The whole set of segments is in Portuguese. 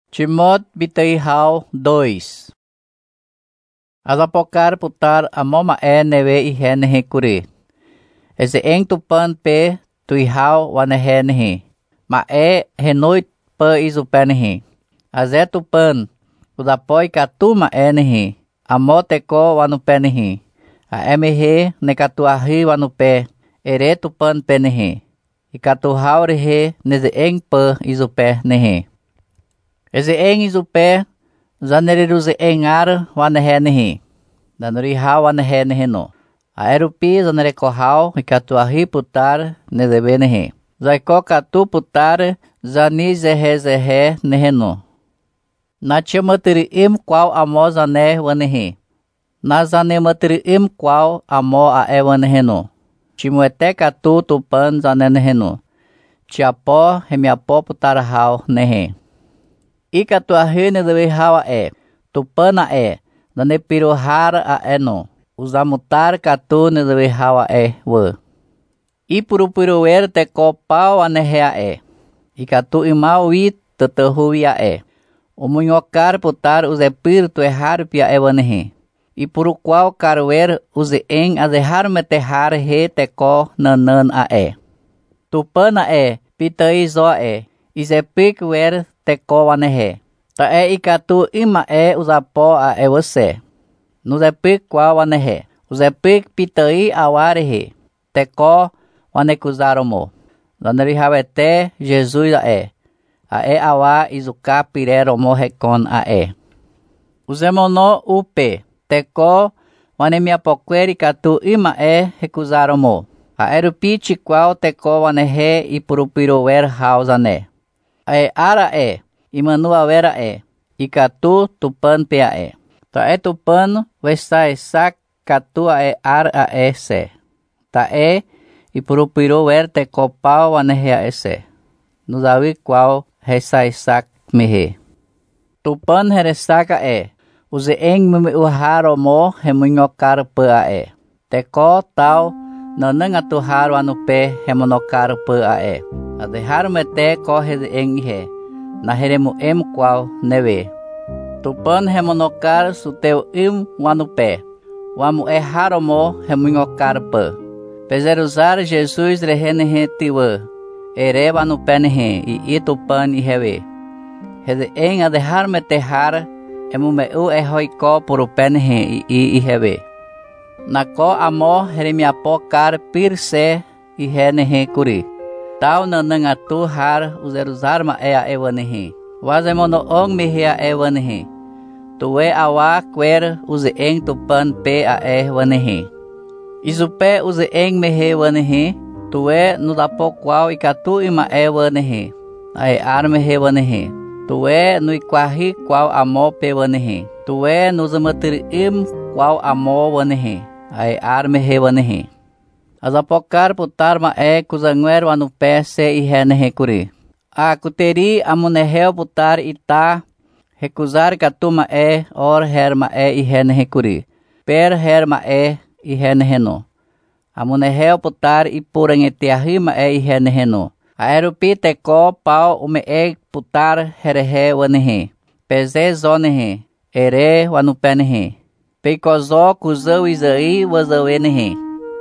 Timóteo Bitei-hau 2 Azapokar putar amoma neve ihe nehe kuri. Eze eng tupan pe tuihau wanehe nehe. Ma henoit pe izupe nehe. Aze tupan udapoi katu ma nehe. Amoteko wanupe nehe. A emehe nekatuahi wanupe. Ere tupan pe nehe. Ikatuhau rehe neze eng pe izupe nehe. Eze eng izupe zaneriruze engar wanehe nehe. Danurihau wanehe nehe no. Aerupi zanerekohau ikatuahi putar nezebe nehe. Zaiko katu putar zani zehe nehe no. Na chamatiriim qual amo zane wanehe. Na zanematiriim qual amo ae wanehe no. Chimuete katu tupan zane nehe no. Chiapo hemiapo putarhau nehe. Ikatuahi nezebe hawa tupana dane pirohar no. Uzamutar katu nezebe hawa we. Ipurupirower teko pau anehe Ikatu imau wi tetehuwi Umunyokar putar uzepir tuehar pia wanehe. Ipurukwau karwer uze eng azehar metehar he teko nanan Tupana pitei zo izepik wer teko wanehe. Ta ikatu ima uzapo wase. Nuzepik kwa wanehe. Uzepik pitei awarehe. Teko wanekuzaromo. Lanerihavete Jesus awa izuka pireromo hekon Uzemono upe. Teko wanemiapokweri katu ima hekuzaromo. Aerupichi kwao teko wanehe ipurupirower hausane. Ara imanua vera ikatu tupan pia Ta tupan wesa sak katu ar se. Ta ipurupiro wer teko pau wanehe se. Nuzawi kwao hesa isak mehe. Tupan heresaka uze eng memiuharo mo hemunyokar pe Teko tau nanang atuhar wanupe hemonokar pe Adehar mete ko heze eng ihe. Naheremu kwao neve. Tupan hemonokar suteu wanupe. Wamu haromo hemunyokar pe. Pezeruzar Jesus rehenehe tiwe. Ere wanupe nehe i tupan ihewe. Heze eng adehar metehar emumeu hoiko purupe nehe i ihewe. Nako amo heremiapo kar pirse ihe nehe kuri. Tau nanang atu har uzeruzar ma ewanehe. Wazemono ong mehea ewanehe. Tuwe awa kwer uze eng tupan pe wanehe. Izupe uze eng mehe wanehe. Tuwe nudapo kwao ikatu ima wanehe. Ar mehe wanehe. Tuwe nuikwahi kwao amo pe wanehe. Tuwe nuzamatirim kwao amo wanehe. Ar mehe wanehe. Azapokar putar ma kuzangwer wanupe se ihe nehe kuri. Kuteri amuneheo putar ita hekuzar katuma or her ma ihe nehe kuri. Per her ma ihe nehe no. Amuneheo putar ipurangetiahi ma ihe nehe no. Aerupi teko pau ume putar herehe wanehe. Peze zo nehe. Ere wanupe nehe. Peikozo kuzau izai wazawe nehe.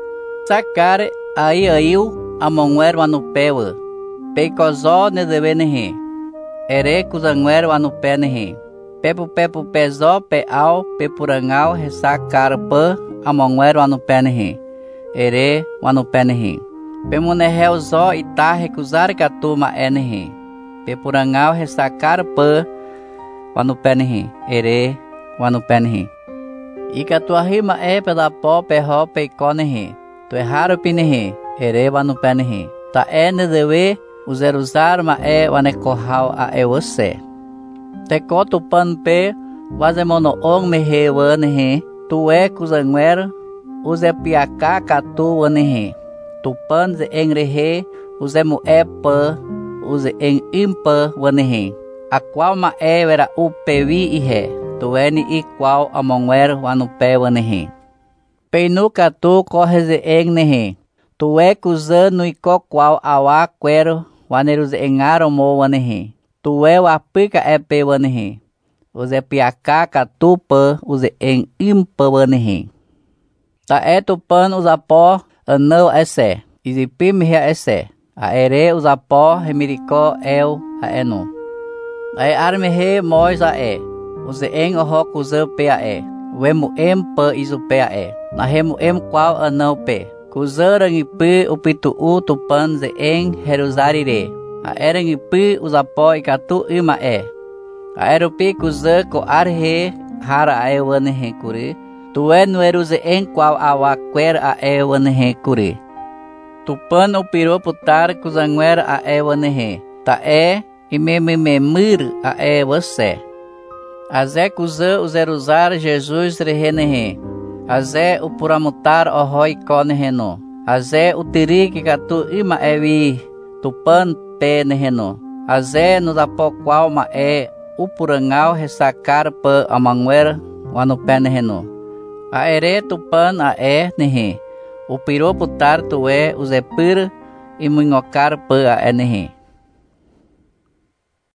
Sakar aiu amongwer wanupewe. Peikozo nezebe nehe. Ere kuzangwer wanupe nehe. Pepu pezo peau pepurangau hesakar pe amongwer wanupe nehe. Ere wanupe nehe. Pemuneheu zo ita rekuzar katuma nehe. Pepurangau hesakar pe wanupe nehe. Ere wanupe nehe. Ikatuahi ma pedapo peho peiko nehe. Tueharo pinehe, ere wanupe nehe. Ta nezewe uzeruzar ma wanekohau wase. Teko tupan pe wazemono ong mehe wanehe. Tuwe kuzangwer uze piaka katu wanehe. Tupan ze eng rehe uzemu pe uze eng impe wanehe. Akwao ma vera upewi ihe. Tuweni ikwao amongwer wanupe wanehe. Peinu katu koheze eng nehe. Tuwe kuza nuiko kwao awa kwero waneruze engaro mo wanehe. tuwe wapi ka epe wanehe. Uze piaka katupa uze eng impa wanehe. Ta tupan uzapo anau ese. Izipim hia ese. Aere uzapo hemiriko eu haenu. Ai armehe moisa uze eng ohok uze pea Wemu empa isu pea Nahemu em qual anau pe. Kuza rangipi upitu tupan ze eng heruzarire. Aerangipi uzapo ikatu ima Aerupi kuza ko arhe hara wanehe kuri. Tuwe nueru ze eng qual awakwer wanehe kuri. Tupan upiro putar kuzangwer wanehe. Ta imemememir você. Azé kuza uzeruzar Jesus rehenehe. Azé upuramutar ohoi koneheno. Azé utiri kikatu ima ewi tupan pe neheno. Azé nudapo qual ma upurangal resakar pa amangwer wanupe neheno. Aere tupan nehe. Upiro putar tuwe uzepir imuingokar pa nehe.